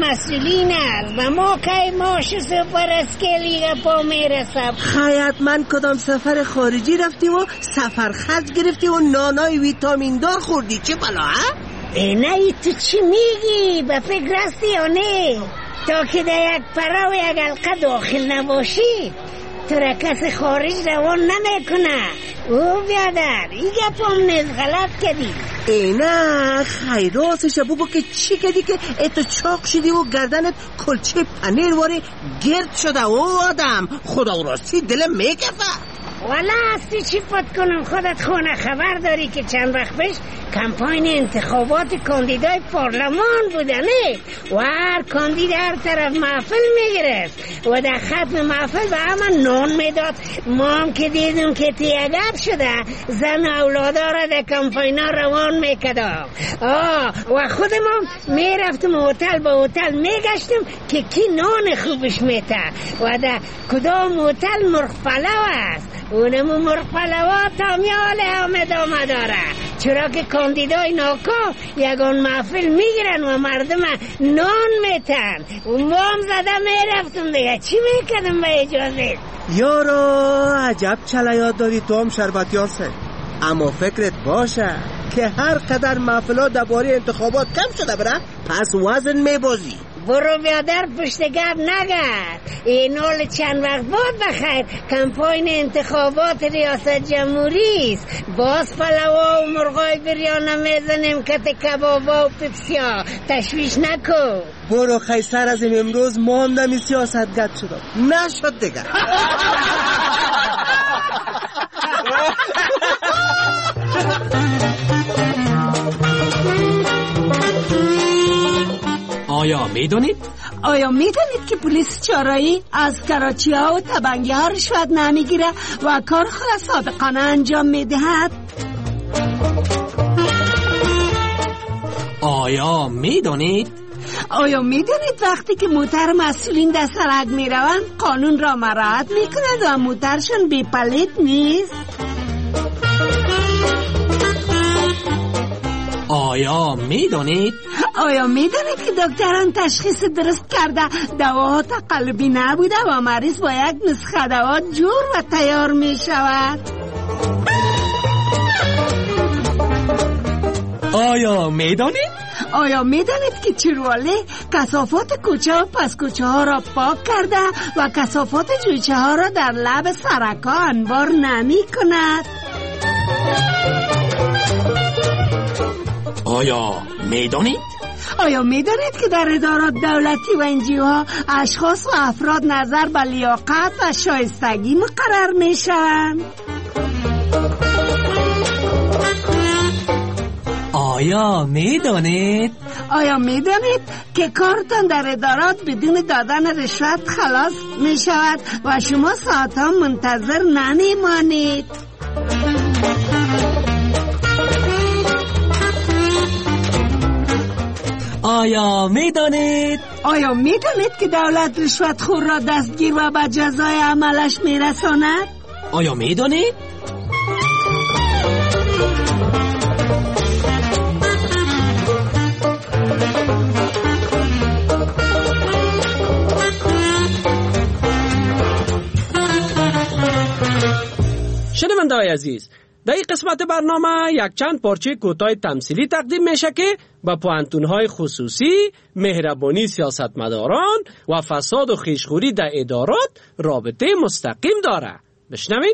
مسئولین است و ما که ماش سفر اسکلیگا پا میرسم. خیاط من کدام سفر خارجی رفتیم و سفر خرج گرفتی و نانای ویتامین دار خوردی چه بلا ها؟ نه تو چی میگی؟ به فکر هستی یا نه؟ تا که در یک پرا و یک حلقه داخل نباشی تو را کس خارج روان نمیکنه. او بیادر این گپم نیز غلط کردی. نه خیراستش بابا که چی کردی که اتو چاق شدی و گردنت کلچه پنیر واره گرد شده و آدم خدا راستی دلم میکفه. والا هستی چی پت کنم خودت خونه خبر داری که چند وقت پیش کمپاین انتخابات کاندیدای پارلمان بودنه و هر کاندید هر طرف محفل میگرفت و در ختم محفل به همه نان میداد. ما هم که دیدم که تیگب شده زن اولادا را در کمپاین ها روان میکدم و خودم میرفتم هتل به هتل میگشتم که کی نان خوبش میته و در کدام هتل مرغ پلو است. اونمو مرغ پلوها تامیال همه داره چرا که کاندیدای ناکام یگان محفل میگیرن و مردم نان میتن و ما هم زده میرفتم دیگه چی میکردم به اجازه. یارو عجب چلیات داری تو هم شربتیان سه، اما فکرت باشه که هر قدر محفلا درباره انتخابات کم شده بره پس وزن میبازی. برو بیادر پشت گپ نگرد. این حال چند وقت بعد بخیر کمپاین انتخابات ریاست جمهوری است. باز پلوا و مرغای بریانه میزنیم کت کبابا و پپسیا. تشویش نکن. برو خیسر از این امروز ما هم نمی سیاست گد شدم نشد دیگر. آیا میدونید که پلیس چارایی از کراچی ها و تبنگی ها رشوت نمیگیره و کار خود صادقانه انجام میدهد؟ آیا میدونید وقتی که موتر مسئولین در سرک میروند قانون را مراعات میکند و موترشون بی پلیت نیست؟ آیا میدونید که دکتران تشخیص درست کرده دواها تقلبی نبوده و مریض با یک نسخه دوا جور و تیار می شود؟ آیا میدونید که چیروالی کثافات کوچه و پس کوچه ها را پاک کرده و کثافات جویچه ها را در لب سرکا انبار نمی کند؟ آیا میدونید که در ادارات دولتی و انجیوها اشخاص و افراد نظر به لیاقت و شایستگی مقرر می شوند؟ آیا میدونید که کارتان در ادارات بدون دادن رشوت خلاص می شود و شما ساعتها منتظر نمیمانید؟ آیا میدونید که دولت رشوت خور را دستگیر و به جزای عملش میرساند؟ آیا میدونید؟ شنونده‌های عزیز، در این قسمت برنامه یک چند پارچه کوتاه تمثیلی تقدیم میشه که با پوانتون‌های خصوصی، مهربانی سیاستمداران و فساد و خویشخوری در ادارات رابطه مستقیم داره. بشنوین.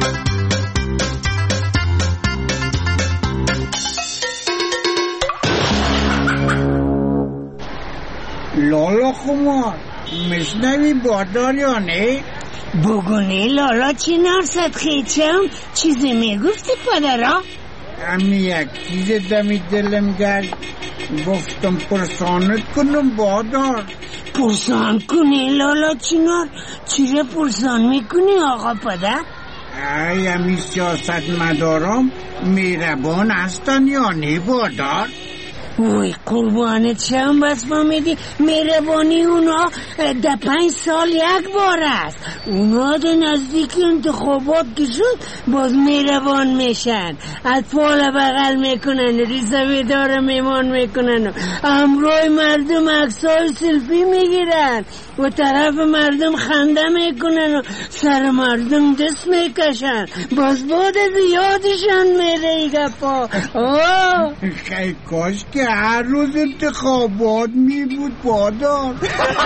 لالا خمار میشنوی بادار یا نه؟ بگونه لالا چینار صدقیچم چیزی میگفتی پدرا؟ همین یک چیز دمی دلم گرد گفتم پرسانت کنم بادار. پرسان کنی لالا چینار؟ چی را پرسان میکنی آقا پدر؟ ای همی سیاست مدارم میربان هستن یا نه بادار؟ وای قربانت شم، بس با میدی مهربانی اونا 5 سال یک بار است. اونا در نزدیک انتخابات که شد باز مهربان میشن، اطفال بغل میکنن، ریزوی دار میمان میکنن، امروی مردم عکسای سلفی میگیرن و طرف مردم خنده میکنن و سر مردم دست میکشن، باز بعد از یادشان میره ای گپا. خیلی کاش که هر روز انتخابات می بود بادار.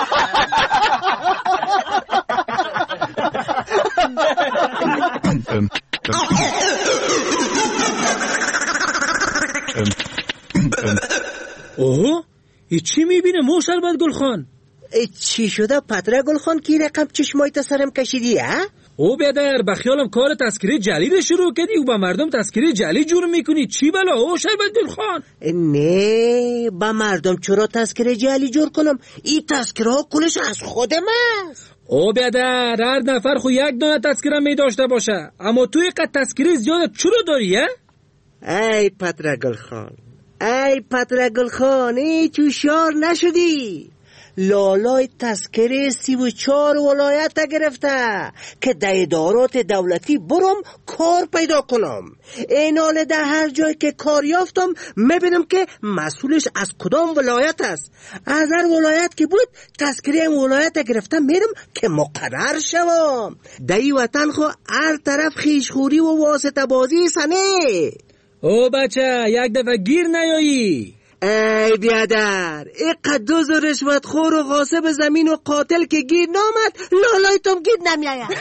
اوه ای چی میبینه موشربت گلخان؟ چی شده پتره گلخان که رقم چشمایت سرم کشیدی ها؟ او بیادر بخیالم کار تذکره جعلی رو شروع کردی و با مردم تذکره جعلی جور میکنی. چی بلا او شربت گلخان؟ نه با مردم چرا تذکره جعلی جور کنم؟ این تذکره ها کلش از خودم است. او بیادر هر نفر خو یک دانه تذکره می داشته باشه، اما توی قد تذکره زیاده چرا داری ها؟ ای پتره گلخان، ای پتره گلخان، ای تو شار نشدی؟ لالای تذکره 34 ولایت گرفته که در ادارات دولتی برم کار پیدا کنم. اینال در هر جای که کار یافتم میبینم که مسئولش از کدام ولایت است. از هر ولایت که بود تذکره این ولایت گرفته میرم که مقرر شوم. در این وطن خو هر طرف خیشخوری و واسطه بازی سنه. او بچه یک دفعه گیر نیایی. ای بیادر، ای قدوز و رشوت خور و غاصب زمین و قاتل که گیر نامد لالای تم گیر نمیاید.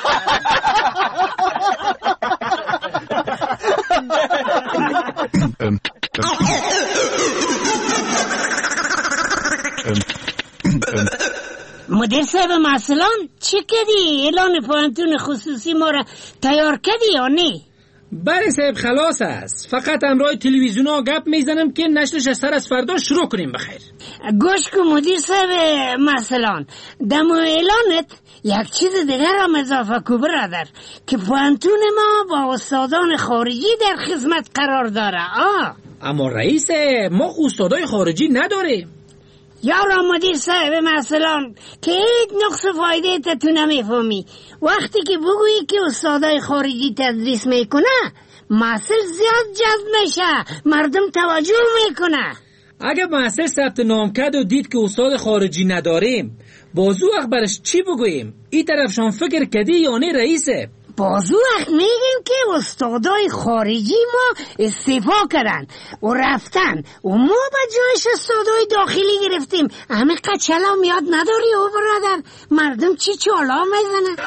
مدیر صاحب مثلان چی کردی؟ اعلان پوانتون خصوصی ما را تیار کردی یا نه؟ بله صاحب خلاص است، فقط امرای تلویزیون ها گپ میزنم که نشرش سر از فردا شروع کنیم. بخیر گوش کن مدیر صاحب مثلان، دم اعلانت یک چیز دیگر هم اضافه کو برادر، که پوانتون ما با استادان خارجی در خدمت قرار داره. اما رئیس ما استادای خارجی نداریم. یارا مدیر صاحب مثلان که هیچ نقص فایده تو نمیفهمی. وقتی که بگویی که استادای خارجی تدریس میکنه محصل زیاد جذب میشه، مردم توجه میکنه. اگه محصل ثبت نام کرد و دید که استاد خارجی نداریم بازو وقت برش چی بگوییم؟ این طرفشان فکر کردی یا نه رئیسه؟ بازو وقت میگیم که استادای خارجی ما استعفا کردن و رفتن و ما به جایش استادای داخلی گرفتیم. همه قچلا میاد نداری او برادر؟ مردم چی چالا میزنن؟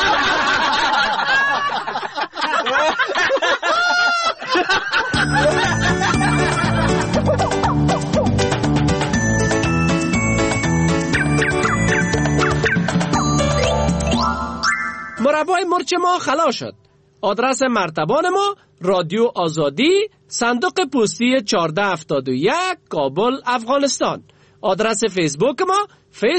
مربای مرچ ما خلاص شد. آدرس مرتبان ما رادیو آزادی، صندوق پستی 1471 کابل افغانستان. آدرس فیسبوک ما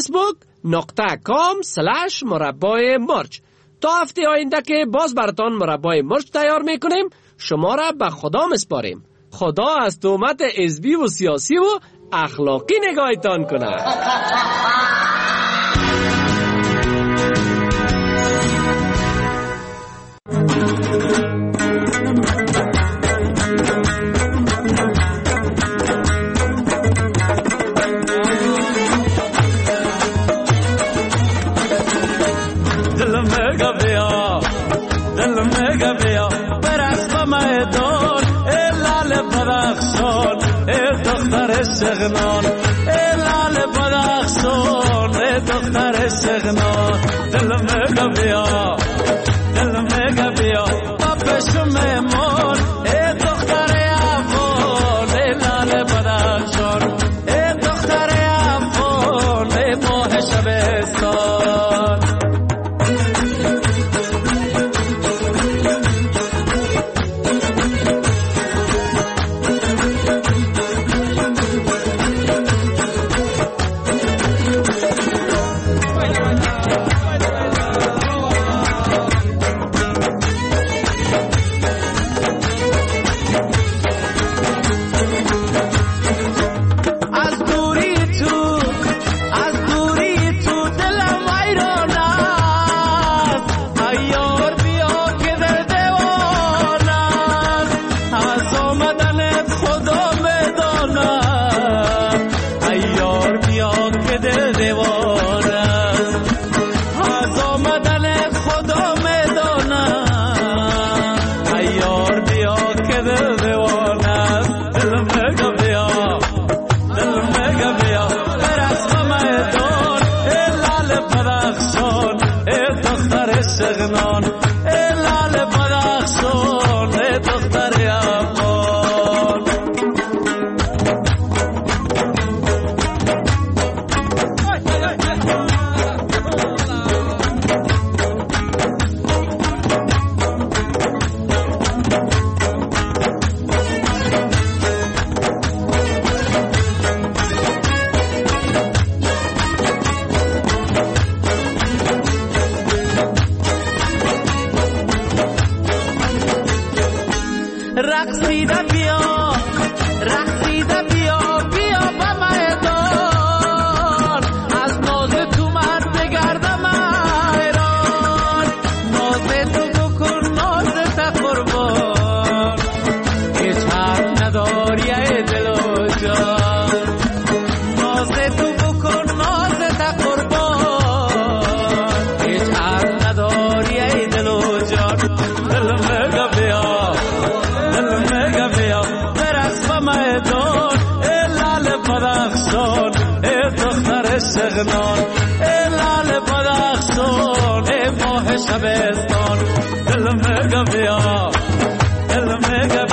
facebook.com/مربای مرچ. تا هفته آینده که باز براتان مربای مرچ تیار میکنیم شما را به خدا مسپاریم. خدا از تهمت حزبی و سیاسی و اخلاقی نگاهتان کنه. سغنان لال بدخشان دختر سغنان دل میں گبیا پاپش میمون دختر افغان لال بدخشان دختر افغان ماه شبستان. شغنان ای لال بدخشان ای دختر افغان رقصیده بیا رقصیده بیا بیا به میدان از ناز تو من بگردم ایران ناز تو بکن ناز تا قربان هیچ حق نداری ای دل و جان ناز تو بکن ناز تا قربان هیچ حق نداری ای دل و جان دل مگا بیا میدان ای لال بدخشان ای دختر شغنان ای لال بدخشان ای ماه شبستان دل مگا بیا